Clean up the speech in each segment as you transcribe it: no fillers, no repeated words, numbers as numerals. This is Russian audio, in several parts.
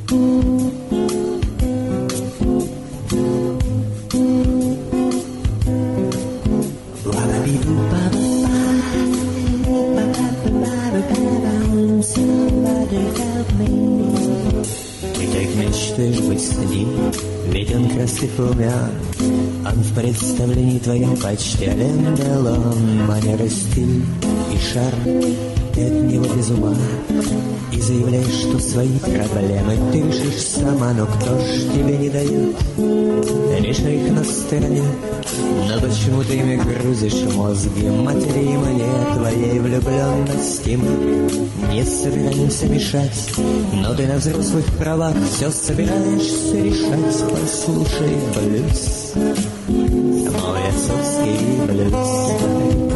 Мечтаешь быть с ним, ведь он красив и умен. Он в представлении твоем почти Ален Делон. Манера, стиль и шарм, ты от него без ума. И заявляешь, что свои проблемы ты решишь сама. Но кто ж тебе не дает? Решай их на стороне. Но почему ты ими грузишь мозги матери мне? Твоей влюбленности мы не собираемся мешать. Но ты на взрослых правах все собираешься решать. Послушай блюз, мой отцовский блюз.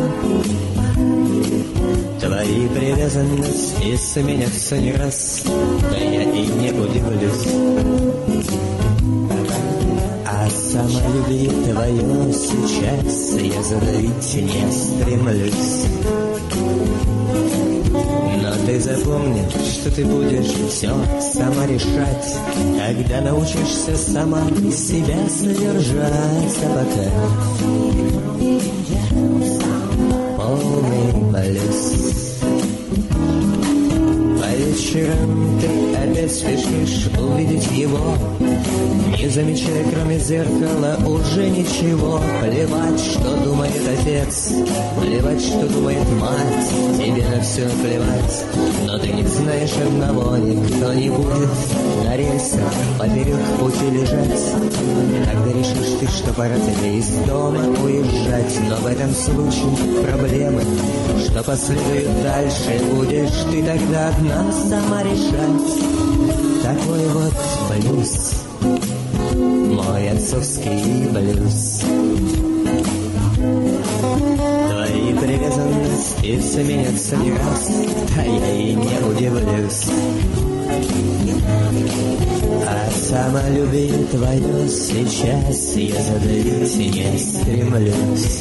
Твои привязанности сменятся не раз, да я и не удивлюсь. А самолюбие твое сейчас я задавить не стремлюсь. Но ты запомни, что ты будешь все сама решать, когда научишься сама себя содержать. А пока полный блюз. По вечерам ты опять спешишь увидеть его, не замечая, кроме зеркала, уже ничего. Плевать, что думает отец, плевать, что думает мать, тебе на все плевать. Но ты не знаешь одного, никто не будет на рельсах поперек пути лежать. Когда решишь ты, что пора тебе из дома уезжать. Но в этом случае проблемы, что последует дальше, будешь ты тогда одна сама решать. Такой вот блюз, мой отцовский блюз. Твои привязанности сменятся не раз, да я и не удивлюсь. А самолюбие твое сейчас я задавить не стремлюсь.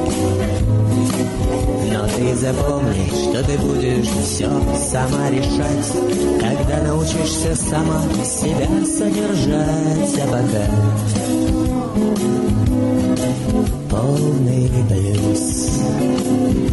Но ты запомни, что ты будешь все сама решать, когда научишься сама себя содержать. А пока полный блюз.